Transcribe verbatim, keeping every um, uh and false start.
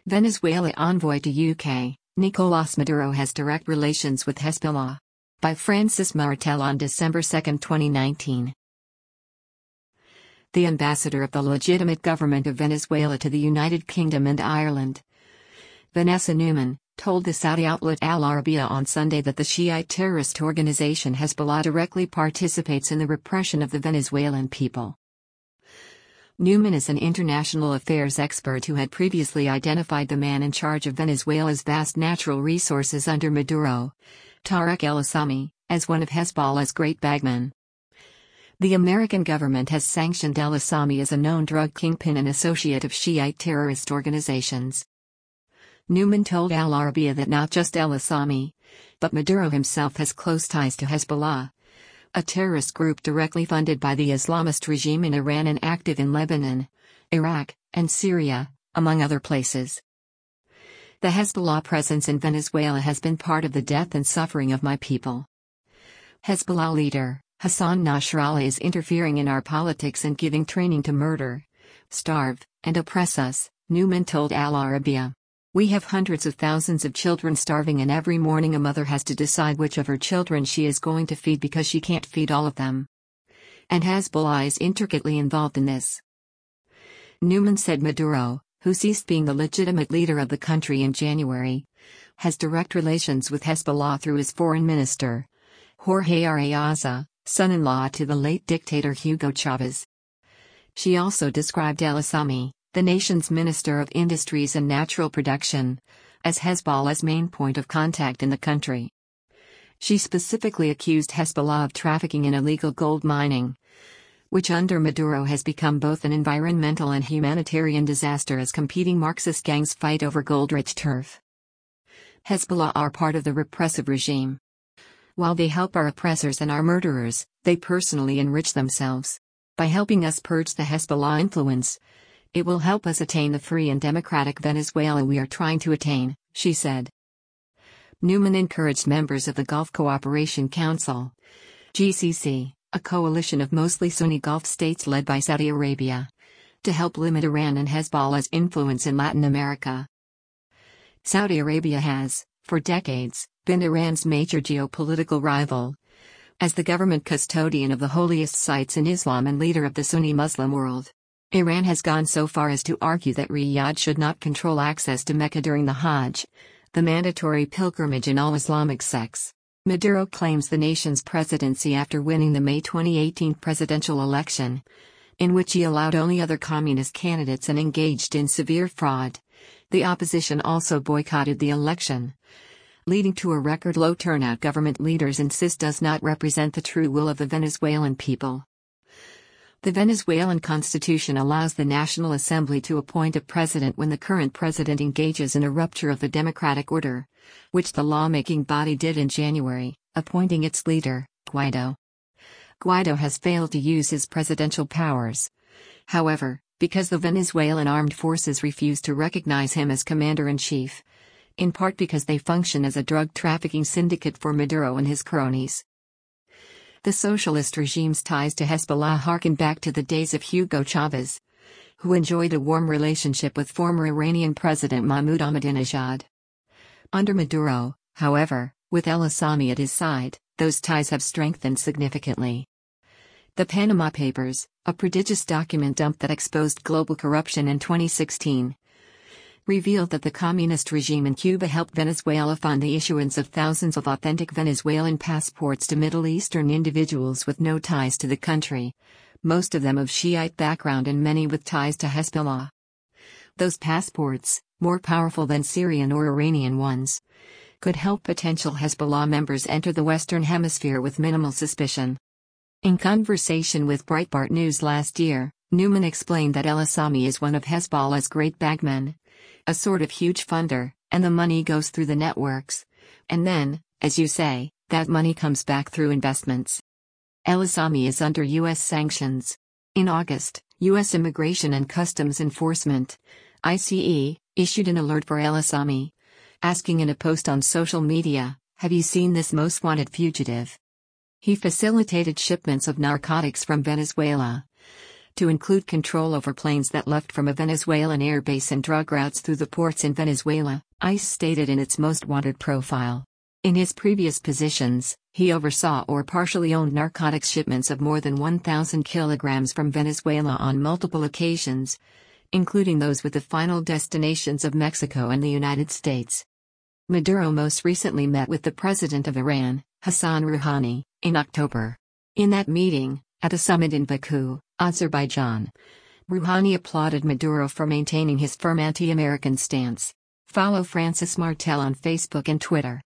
Venezuela envoy to U K, Nicolás Maduro has direct relations with Hezbollah. By Francis Martel on December second, twenty nineteen. The ambassador of the legitimate government of Venezuela to the United Kingdom and Ireland, Vanessa Newman, told the Saudi outlet Al Arabiya on Sunday that the Shiite terrorist organization Hezbollah directly participates in the repression of the Venezuelan people. Newman is an international affairs expert who had previously identified the man in charge of Venezuela's vast natural resources under Maduro, Tarek el-Assami, as one of Hezbollah's great bagmen. The American government has sanctioned el-Assami as a known drug kingpin and associate of Shiite terrorist organizations. Newman told Al Arabiya that not just el-Assami, but Maduro himself has close ties to Hezbollah, a terrorist group directly funded by the Islamist regime in Iran and active in Lebanon, Iraq, and Syria, among other places. The Hezbollah presence in Venezuela has been part of the death and suffering of my people. Hezbollah leader, Hassan Nasrallah is interfering in our politics and giving training to murder, starve, and oppress us, Newman told Al Arabiya. We have hundreds of thousands of children starving, and every morning a mother has to decide which of her children she is going to feed because she can't feed all of them. And Hezbollah is intricately involved in this. Newman said Maduro, who ceased being the legitimate leader of the country in January, has direct relations with Hezbollah through his foreign minister, Jorge Arreaza, son-in-law to the late dictator Hugo Chavez. She also described el-Assami, the nation's Minister of Industries and Natural Production, as Hezbollah's main point of contact in the country. She specifically accused Hezbollah of trafficking in illegal gold mining, which under Maduro has become both an environmental and humanitarian disaster as competing Marxist gangs fight over gold-rich turf. Hezbollah are part of the repressive regime. While they help our oppressors and our murderers, they personally enrich themselves. By helping us purge the Hezbollah influence, it will help us attain the free and democratic Venezuela we are trying to attain, she said. Newman encouraged members of the Gulf Cooperation Council, G C C, a coalition of mostly Sunni Gulf states led by Saudi Arabia, to help limit Iran and Hezbollah's influence in Latin America. Saudi Arabia has, for decades, been Iran's major geopolitical rival. As the government custodian of the holiest sites in Islam and leader of the Sunni Muslim world, Iran has gone so far as to argue that Riyadh should not control access to Mecca during the Hajj, the mandatory pilgrimage in all Islamic sects. Maduro claims the nation's presidency after winning the May twenty eighteen presidential election, in which he allowed only other communist candidates and engaged in severe fraud. The opposition also boycotted the election, leading to a record low turnout government leaders insist does not represent the true will of the Venezuelan people. The Venezuelan constitution allows the National Assembly to appoint a president when the current president engages in a rupture of the democratic order, which the lawmaking body did in January, appointing its leader, Guaido. Guaido has failed to use his presidential powers, however, because the Venezuelan armed forces refuse to recognize him as commander-in-chief, in part because they function as a drug trafficking syndicate for Maduro and his cronies. The socialist regime's ties to Hezbollah harken back to the days of Hugo Chavez, who enjoyed a warm relationship with former Iranian President Mahmoud Ahmadinejad. Under Maduro, however, with el-Assami at his side, those ties have strengthened significantly. The Panama Papers, a prodigious document dump that exposed global corruption in twenty sixteen, revealed that the communist regime in Cuba helped Venezuela fund the issuance of thousands of authentic Venezuelan passports to Middle Eastern individuals with no ties to the country, most of them of Shiite background and many with ties to Hezbollah. Those passports, more powerful than Syrian or Iranian ones, could help potential Hezbollah members enter the Western Hemisphere with minimal suspicion. In conversation with Breitbart News last year, Newman explained that el-Assami is one of Hezbollah's great bagmen, a sort of huge funder, and the money goes through the networks. And then, as you say, that money comes back through investments. El-Assami is under U S sanctions. In August, U S Immigration and Customs Enforcement, I C E, issued an alert for el-Assami, asking in a post on social media, "Have you seen this most wanted fugitive?" He facilitated shipments of narcotics from Venezuela, to include control over planes that left from a Venezuelan airbase and drug routes through the ports in Venezuela, ICE stated in its most wanted profile. In his previous positions, he oversaw or partially owned narcotics shipments of more than one thousand kilograms from Venezuela on multiple occasions, including those with the final destinations of Mexico and the United States. Maduro most recently met with the president of Iran, Hassan Rouhani, in October. In that meeting, at a summit in Baku, Azerbaijan, Rouhani applauded Maduro for maintaining his firm anti-American stance. Follow Francis Martel on Facebook and Twitter.